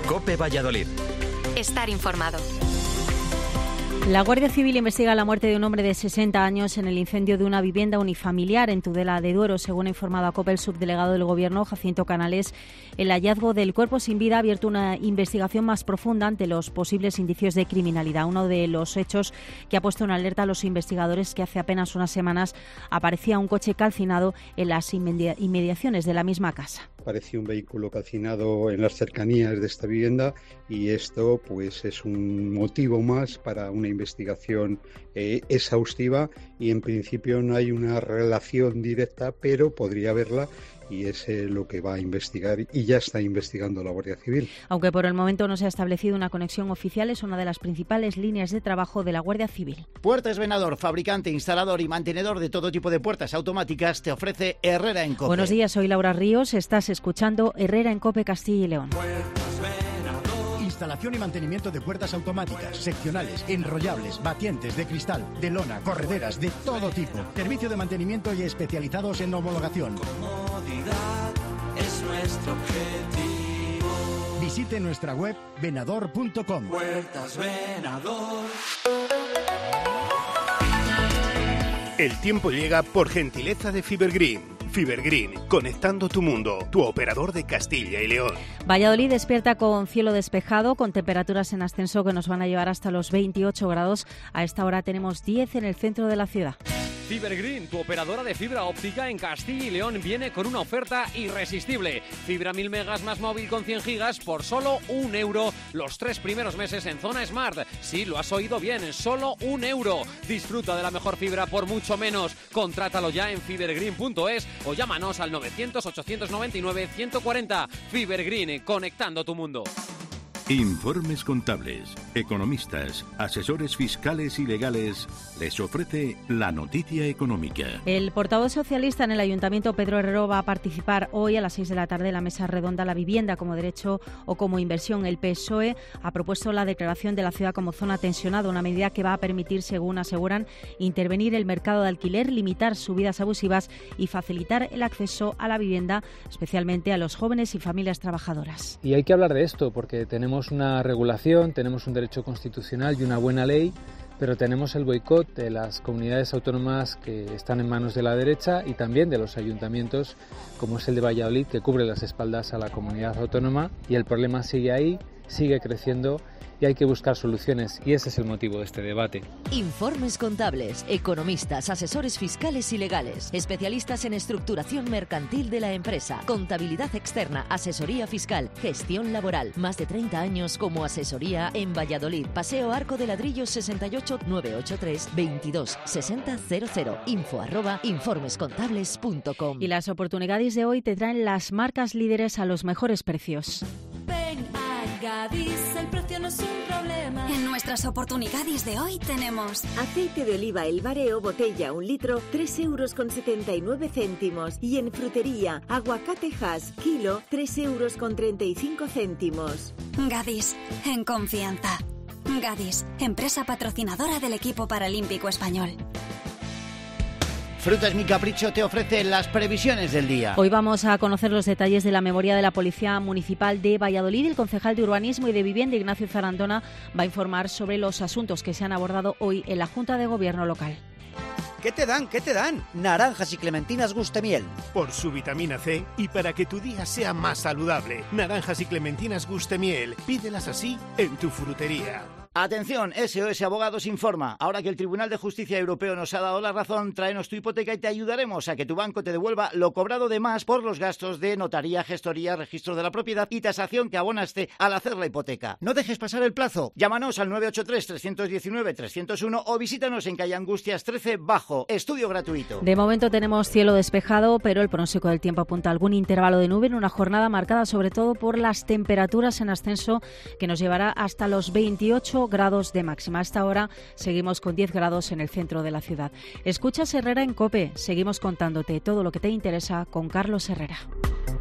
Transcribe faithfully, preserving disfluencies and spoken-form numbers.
COPE Valladolid. Estar informado. La Guardia Civil investiga la muerte de un hombre de sesenta años en el incendio de una vivienda unifamiliar en Tudela de Duero. Según ha informado a COPE el subdelegado del Gobierno, Jacinto Canales, el hallazgo del cuerpo sin vida ha abierto una investigación más profunda ante los posibles indicios de criminalidad. Uno de los hechos que ha puesto en alerta a los investigadores que hace apenas unas semanas aparecía un coche calcinado en las inmediaciones de la misma casa. Parecía un vehículo calcinado en las cercanías de esta vivienda y esto pues es un motivo más para una investigación eh, exhaustiva y en principio no hay una relación directa, pero podría haberla y es eh, lo que va a investigar y ya está investigando la Guardia Civil. Aunque por el momento no se ha establecido una conexión oficial, es una de las principales líneas de trabajo de la Guardia Civil. Puertas Venador, fabricante, instalador y mantenedor de todo tipo de puertas automáticas, te ofrece Herrera en COPE. Buenos días, soy Laura Ríos, estás escuchando Herrera en COPE Castilla y León. Instalación y mantenimiento de puertas automáticas, seccionales, enrollables, batientes, de cristal, de lona, correderas, de todo tipo. Servicio de mantenimiento y especializados en homologación. Comodidad es nuestro objetivo. Visite nuestra web venador punto com. Puertas Venador. El tiempo llega por gentileza de Fibergreen. Fibergreen, conectando tu mundo, tu operador de Castilla y León. Valladolid despierta con cielo despejado, con temperaturas en ascenso que nos van a llevar hasta los veintiocho grados. A esta hora tenemos diez en el centro de la ciudad. Fibergreen, tu operadora de fibra óptica en Castilla y León, viene con una oferta irresistible. Fibra mil megas más móvil con cien gigas por solo un euro los tres primeros meses en zona Smart. Sí, lo has oído bien, solo un euro. Disfruta de la mejor fibra por mucho menos. Contrátalo ya en fibergreen punto es o llámanos al novecientos, ochocientos noventa y nueve, ciento cuarenta. Fibergreen, conectando tu mundo. Informes contables, economistas, asesores fiscales y legales les ofrece la noticia económica. El portavoz socialista en el Ayuntamiento, Pedro Herrero, va a participar hoy a las seis de la tarde en la mesa redonda La vivienda como derecho o como inversión. El P S O E ha propuesto la declaración de la ciudad como zona tensionada, una medida que va a permitir, según aseguran, intervenir el mercado de alquiler, limitar subidas abusivas y facilitar el acceso a la vivienda, especialmente a los jóvenes y familias trabajadoras. Y hay que hablar de esto porque tenemos una regulación, tenemos un derecho constitucional y una buena ley, pero tenemos el boicot de las comunidades autónomas que están en manos de la derecha y también de los ayuntamientos, como es el de Valladolid, que cubre las espaldas a la comunidad autónoma, y el problema sigue ahí, sigue creciendo y hay que buscar soluciones, y ese es el motivo de este debate. Informes contables, economistas, asesores fiscales y legales, especialistas en estructuración mercantil de la empresa, contabilidad externa, asesoría fiscal, gestión laboral. Más de treinta años como asesoría en Valladolid. Paseo Arco de Ladrillos sesenta y ocho, novecientos ochenta y tres, veintidós sesenta cero cero. Info arroba informescontables punto com. Y las oportunidades de hoy te traen las marcas líderes a los mejores precios. Ven a Gadis, el precio no es un problema. En nuestras oportunidades de hoy tenemos aceite de oliva El Bareo, botella un litro, tres euros con setenta y nueve céntimos. Y en frutería, aguacate Hass, kilo, tres euros con treinta y cinco céntimos. Gadis, en confianza. Gadis, empresa patrocinadora del equipo paralímpico español. Frutas Mi Capricho te ofrece las previsiones del día. Hoy vamos a conocer los detalles de la memoria de la Policía Municipal de Valladolid. El concejal de Urbanismo y de Vivienda, Ignacio Zarandona, va a informar sobre los asuntos que se han abordado hoy en la Junta de Gobierno local. ¿Qué te dan? ¿Qué te dan? Naranjas y clementinas Gustemiel. Por su vitamina C y para que tu día sea más saludable. Naranjas y clementinas Gustemiel. Pídelas así en tu frutería. Atención, S O S Abogados informa. Ahora que el Tribunal de Justicia Europeo nos ha dado la razón, tráenos tu hipoteca y te ayudaremos a que tu banco te devuelva lo cobrado de más por los gastos de notaría, gestoría, registro de la propiedad y tasación que abonaste al hacer la hipoteca. No dejes pasar el plazo. Llámanos al nueve ocho tres, tres uno nueve, tres cero uno o visítanos en calle Angustias trece Bajo. Estudio gratuito. De momento tenemos cielo despejado, pero el pronóstico del tiempo apunta a algún intervalo de nube en una jornada marcada sobre todo por las temperaturas en ascenso que nos llevará hasta los veintiocho grados de máxima. A esta hora seguimos con diez grados en el centro de la ciudad. Escuchas Herrera en COPE. Seguimos contándote todo lo que te interesa con Carlos Herrera.